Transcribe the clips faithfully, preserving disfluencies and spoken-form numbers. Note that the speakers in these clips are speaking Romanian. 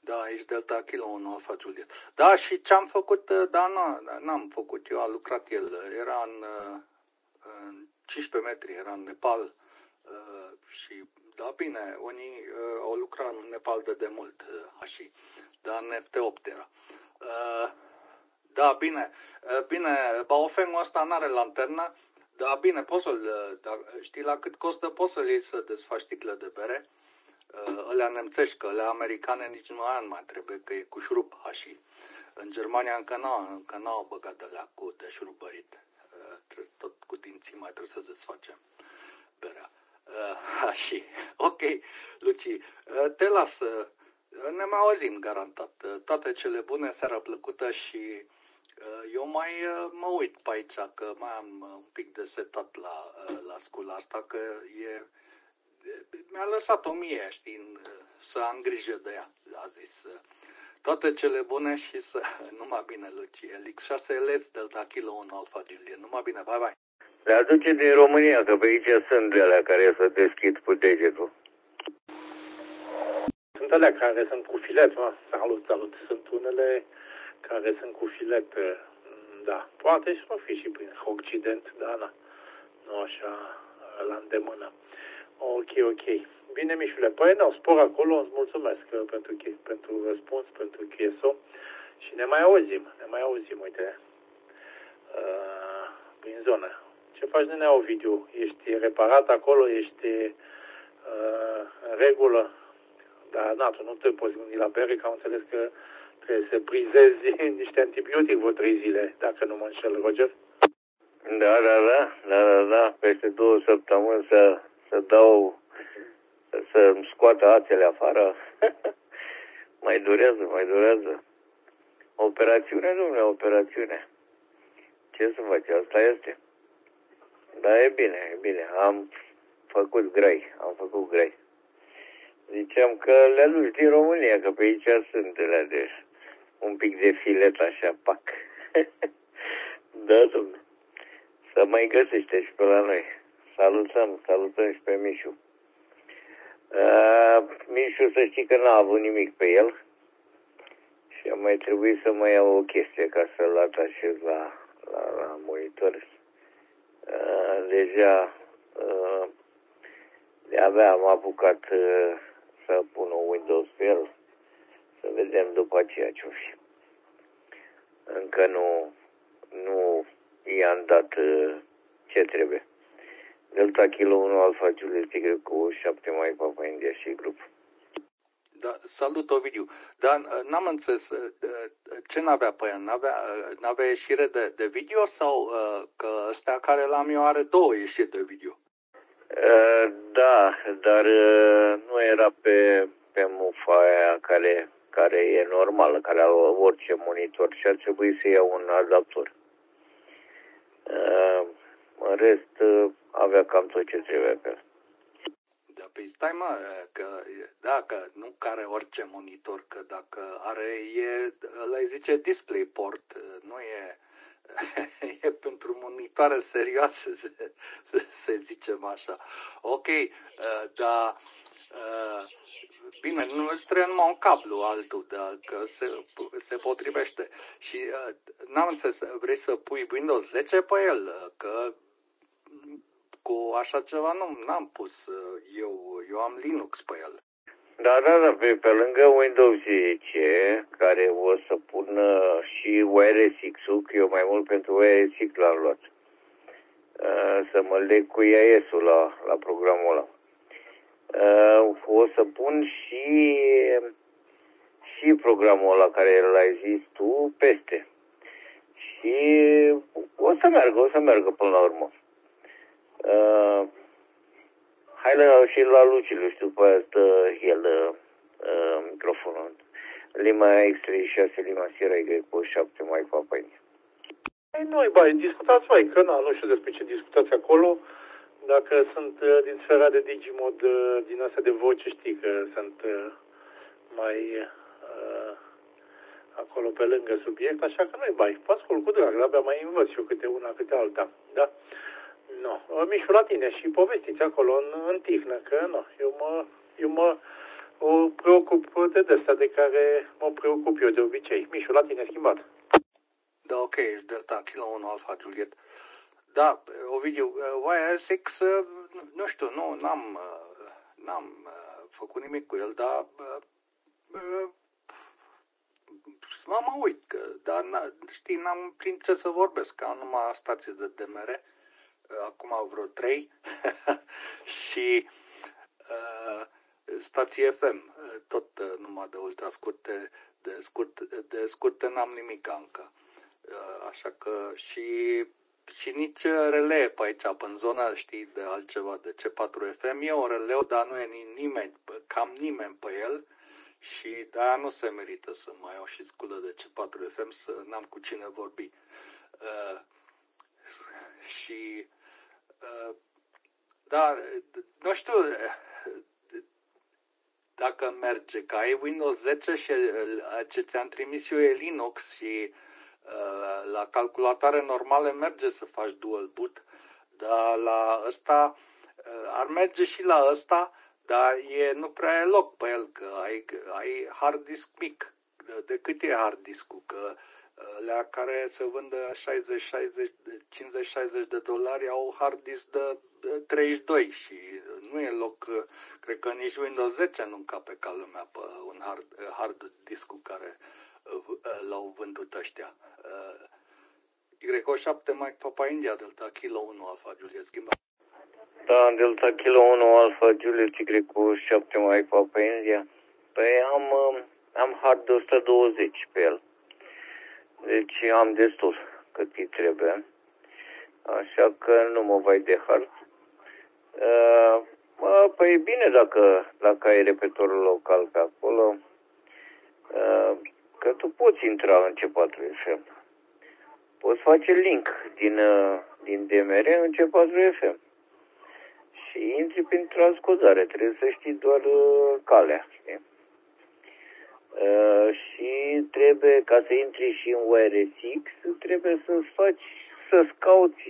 Da, aici Delta Kilo unu Alfa Juliet. Da, și ce am făcut, da, n-am făcut, eu a lucrat el, era în, în cincisprezece metri, era în Nepal și, da, bine, unii au lucrat în Nepal de demult, așa, dar în F T opt era. Da, bine, bine, Baofengul ăsta n-are lanternă, dar bine, poți să-l, da, știi la cât costă, poți să-l iei să desfaci sticlă de bere. Alea nemțești, că alea americane nici nu aia nu mai trebuie, că e cu șurub, așa. În Germania încă n-au, încă n-au băgat alea cu deșurubărit. Tot cu dinții mai trebuie să desfacem berea. Așa. Ok, Luci, te las. Ne mai auzim garantat. Toate cele bune, seara plăcută și eu mai mă uit pe aici, că mai am un pic de setat la, la scula asta, că e... Mi-a lăsat o mie, știi, să am grijă de ea. A zis, toate cele bune și să... Numai bine, Luci. L X șase L S, Delta Kilo unu Alfa Juliet. Numai bine, bye, bye. Le aduce din România, că pe aici sunt alea care să deschid cu degetul. Sunt alea care sunt cu filet, mă. Salut, salut. Sunt unele care sunt cu filet, da. Poate și nu fi și prin Occident, da, na. Nu așa, la îndemână. Ok, ok. Bine, Mișule. Păi, nu, spor acolo. Îți mulțumesc pentru, pentru răspuns, pentru Q S O. Și ne mai auzim. Ne mai auzim, uite. Uh, prin zonă. Ce faci, nene, Ovidiu? Ești reparat acolo? Ești uh, în regulă? Dar, na, tu nu te poți gândi la bere, că am înțeles că trebuie să prizezi niște antibiotic vreo trei zile, dacă nu mă înșel, Roger. Da, da, da. Da, da, da. Peste două săptămâni să... să dau, să-mi scoată ațele afară. Mai durează, mai durează. Operațiune, domnule, operațiune. Ce să faci? Asta este. Dar e bine, e bine. Am făcut grei, am făcut grei. Ziceam că le aduci din România, că pe aici sunt ele de un pic de filet așa, pac. Da, domnule. Să mai găsește și pe la noi. Salutăm, salutăm și pe Mișu. Uh, Mișu, să știi că n-a avut nimic pe el și a mai trebuit să mai iau o chestie ca să-l atașez la, la, la monitor. Uh, deja uh, de-abia am apucat uh, să pun un Windows pe el, să vedem după aceea ce-o fi. Încă nu, nu i-am dat uh, ce trebuie. Delta Kilo unu Alfa Juliet Y cu șapte mai Papa India și grup. Da, salut, Ovidiu. Dar n-am înțeles, ce n-avea pe el? N-avea, n-avea ieșire de, de video sau că ăstea care l-am eu are două ieșiri de video? Da, dar nu era pe, pe mufa aia care, care e normală, care are orice monitor și ar trebui să iau un adaptor. În rest, avea cam tot ce trebuie pe el. Da, păi stai mă, că dacă nu care orice monitor, că dacă are, e, ăla îi zice DisplayPort, nu e, e pentru monitoare serioase, să, să, să zicem așa. Ok, dar, bine, nu îți trebuie numai un cablu altul, dar că se, se potrivește. Și n-am înțeles, vrei să pui Windows zece pe el, că cu așa ceva nu n-am pus, eu, eu am Linux pe el. Da, da, da, pe, pe lângă Windows zece, care o să pun și O R S X-ul, că eu mai mult pentru O R S X l-am luat. Să mă leg cu I A S-ul la, la programul ăla. O să pun și, și programul ăla care l-ai zis tu peste. Și o să meargă, o să meargă până la urmă. Uh, hai la, și la Lucilu, știu, pe aia stă el uh, microfonul. Lima X treizeci și șase, Lima Sierra Y cu șapte mai Papa India. Păi nu, bai, discutați mai, că na, nu știu despre ce discutați acolo. Dacă sunt uh, din sfera de Digimod, uh, din astea de voce, știi că sunt uh, mai uh, acolo pe lângă subiect, așa că nu-i bai. Vă ascult cu drag, abia mai învăț eu câte una, câte alta, da? Nu, Mișu, la tine și povestiți acolo în, în tihnă, că nu, eu mă, eu mă o preocup de desta de care mă preocup eu de obicei. Mișu, la tine schimbat. Da, ok, ești Delta Kilo unu Alpha Juliet. Da, Ovidiu, Y S X, nu știu, nu, n-am, n-am făcut nimic cu el, dar mă, mă uit, că, dar știi, n-am prin ce să vorbesc, că am numai stație de D M R, acum vreo trei, și uh, stații F M, tot uh, numai de ultrascurte, de scurt, de scurte n-am nimic încă. Uh, așa că și, și nici relee pe aici, pe în zona, știi, de altceva, de C patru F M, e un releu, dar nu e nimeni, cam nimeni pe el. Și de-aia nu se merită să mai iau și sculă de C patru F M, să n-am cu cine vorbi. Uh, și, uh, da, nu știu dacă merge, că ai Windows zece și ce ți-am trimis eu e Linux și uh, la calculatoare normale merge să faci dual boot, dar la ăsta, uh, ar merge și la ăsta, dar e, nu prea e loc pe el, că ai, ai hard disk mic. De, de cât e hard disk-ul? Că alea care se vândă șaizeci, șaizeci, cincizeci șaizeci de dolari au hard disk de treizeci și doi și nu e loc, cred că nici Windows zece nu încape ca lumea pe un hard, hard disk-ul care l-au vândut ăștia. Y O șapte Mike Papa India Delta Kilo unu Alpha Juliet schimba. Da, Delta Kilo unu Alpha Juliet Y O șapte Mike Papa India. Păi am, am hard de o sută douăzeci pe el. Deci am destul cât îi trebuie. Așa că nu mă vai de hard. Uh, mă, păi e bine dacă, dacă ai repetorul local pe acolo. Uh, că tu poți intra în C patru F M. Poți face link din, uh, din D M R în C patru F M. Și intri prin transcodare. Trebuie să știi doar uh, calea. Știi? Uh, și trebuie, ca să intri și în Y R S X, trebuie să-ți faci, să-ți cauți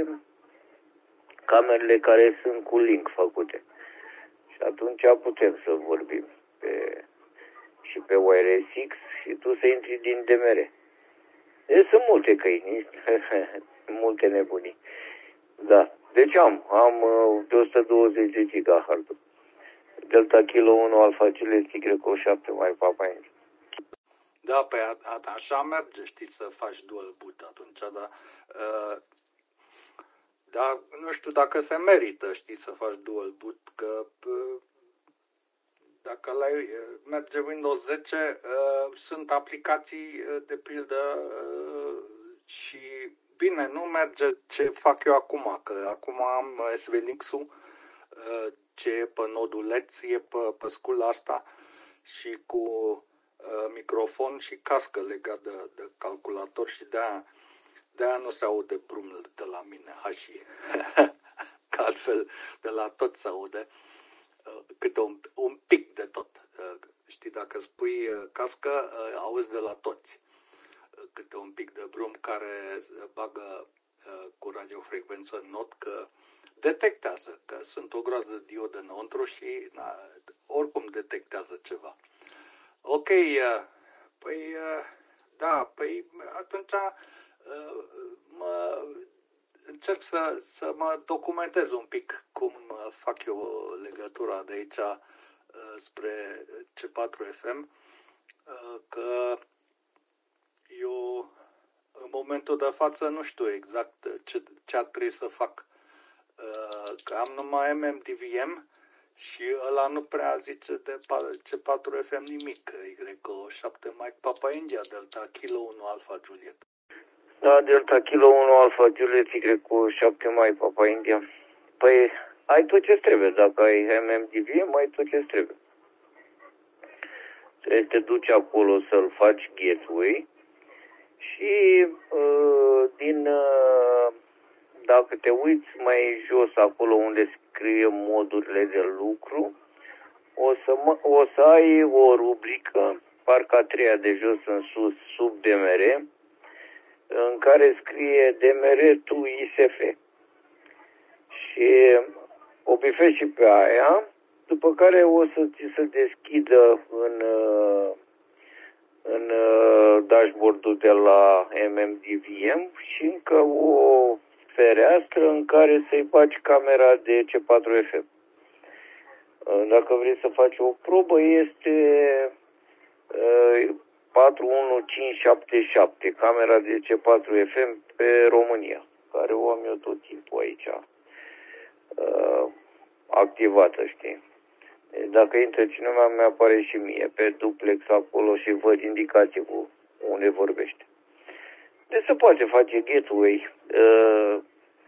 camerele care sunt cu link făcute. Și atunci putem să vorbim pe, și pe Y R S X și tu să intri din D M R. Deci sunt multe căi, multe nebunii. Da, deci am, am de o sută douăzeci de giga hard-ul. Delta Kilo unu Alpha Juliet Y O șapte mai Papa India. Da, pe a, a, așa merge, știi, să faci dual boot atunci, dar uh, dar nu știu dacă se merită, știi, să faci dual boot, că uh, dacă la merge Windows zece, uh, sunt aplicații uh, de pildă uh, și bine, nu merge ce fac eu acum, că acum am S V Linux-ul, uh, ce e pe nodul L E D, e pe, pe scula asta și cu uh, microfon și cască legat de, de calculator și de-aia, de-aia nu se aude brumul de la mine, ha și că altfel de la tot se aude uh, câte un, un pic de tot. Uh, știi, dacă spui uh, cască, uh, auzi de la toți uh, câte un pic de brum care bagă uh, cu radiofrecvență în not, că detectează, că sunt o groază de diode înăuntru și na, oricum detectează ceva. Ok, păi da, păi atunci mă încerc să, să mă documentez un pic cum fac eu legătura de aici spre C patru F M, că eu în momentul de față nu știu exact ce, ce ar trebui să fac. Că am numai M M D V M și ăla nu prea zice de C patru F M nimic. Y O șapte Mike Papa India Delta Kilo unu Alpha Juliet. Da, Delta Kilo unu Alpha Juliet Y O șapte Mike Papa India. Păi ai tot ce trebuie. Dacă ai M M D V M, ai tot ce trebuie. Trebuie să te duci acolo să-l faci gateway și uh, din... Uh, dacă te uiți mai jos acolo unde scrie modurile de lucru, o să, mă, o să ai o rubrică, parcă a treia de jos în sus, sub D M R, în care scrie D M R to I S F. Și o bifezi și pe aia după care o să ți se deschidă în, în dashboard-ul de la M M D V M și încă o fereastră în care să-i bagi camera de C patru F M. Dacă vrei să faci o probă, este patru unu cinci șapte șapte, camera de C patru F M pe România, care o am eu tot timpul aici activată, știi? Dacă intră cineva, mi-apare și mie pe duplex acolo și văd indicații cu unde vorbește. Deci se poate face gateway uh,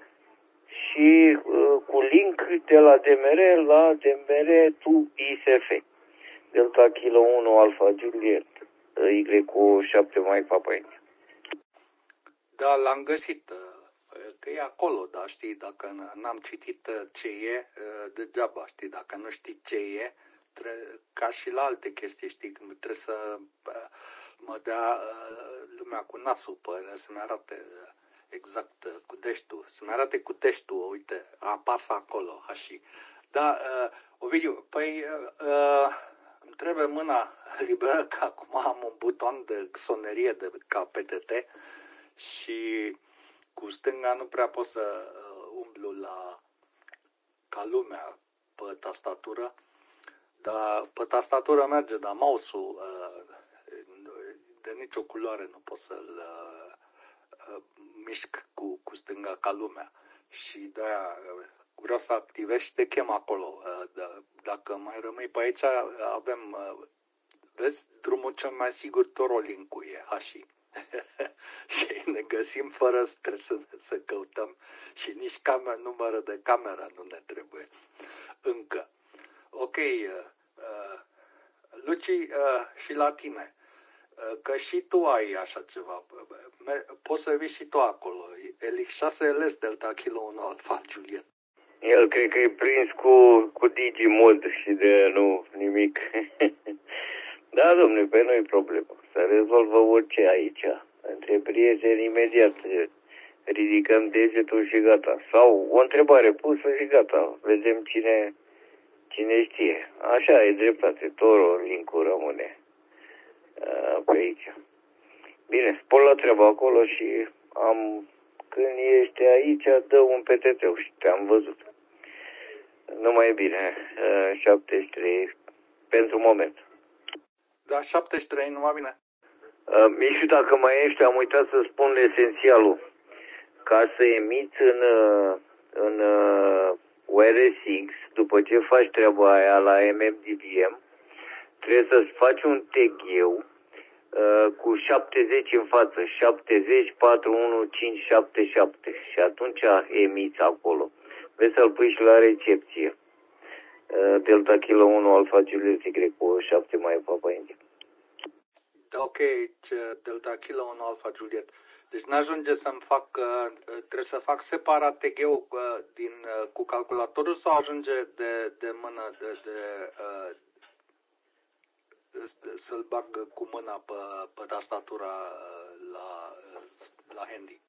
și uh, cu link de la D M R la D M R to I S F. Delta Kilo unu Alpha Juliet Y cu șapte Mike Papa India. Da, l-am găsit. Că e acolo, dar știi, dacă n-am citit ce e, degeaba, știi, dacă nu știi ce e, tre- ca și la alte chestii, știi, trebuie să mă dea lumea cu nasul pe ele, să-mi arate exact cu deștul, să-mi arate cu deștul, uite, apasă acolo, așa. Da, Ovidiu, păi îmi trebuie mâna liberă, că acum am un buton de sonerie de ca P T T și cu stânga nu prea pot să uh, umblu la ca lumea pe tastatură, dar pe tastatură merge, dar mouse-ul uh, de nicio culoare nu pot să-l uh, uh, mișc cu, cu stânga ca lumea. Și de-aia uh, vreau să activez și te chem acolo. Uh, d- dacă mai rămâi pe aici, avem, uh, vezi, drumul cel mai sigur, Torolink-ul e, hași. Și ne găsim fără stres să, să căutăm și nici camer, numără de cameră nu ne trebuie încă. Ok, uh, uh, Luci, uh, și la tine, uh, că și tu ai așa ceva, poți să vii și tu acolo, Elix șase L S Delta Kilo unu Alpha Juliet. El cred că e prins cu, cu Digimod și de nu nimic. Da, domnule, pe nu-i problemă. Se rezolvă orice aici. Între prieteni, imediat ridicăm degetul și gata. Sau o întrebare pusă și gata. Vedem cine, cine știe. Așa e dreptate. Toro, link-ul rămâne pe aici. Bine, spun la treabă acolo și am, când ești aici, dă un P T T și te-am văzut. Numai e bine. șaptezeci și trei pentru moment. Da, șaptezeci și trei, numai bine. Uh, Mișu, dacă mai ești, am uitat să spun esențialul. Ca să emiți în, în uh, W R S X, după ce faci treaba aia la M M D V M, trebuie să-ți faci un tegheu uh, cu șaptezeci în față, șaptezeci patru unu cinci șapte șapte și atunci emiți acolo. Vezi să-l pui și la recepție. Uh, Delta Kilo unu Alpha Juliet Y cu șapte mai Papa India. Ok, Delta Kilo unu Alpha Juliet. Deci n-ajunge să-mi fac, trebuie să fac separat T G-ul din, cu calculatorul sau ajunge de, de mână, de, de, de, să-l bag cu mâna pe, pe tastatura la, la handy?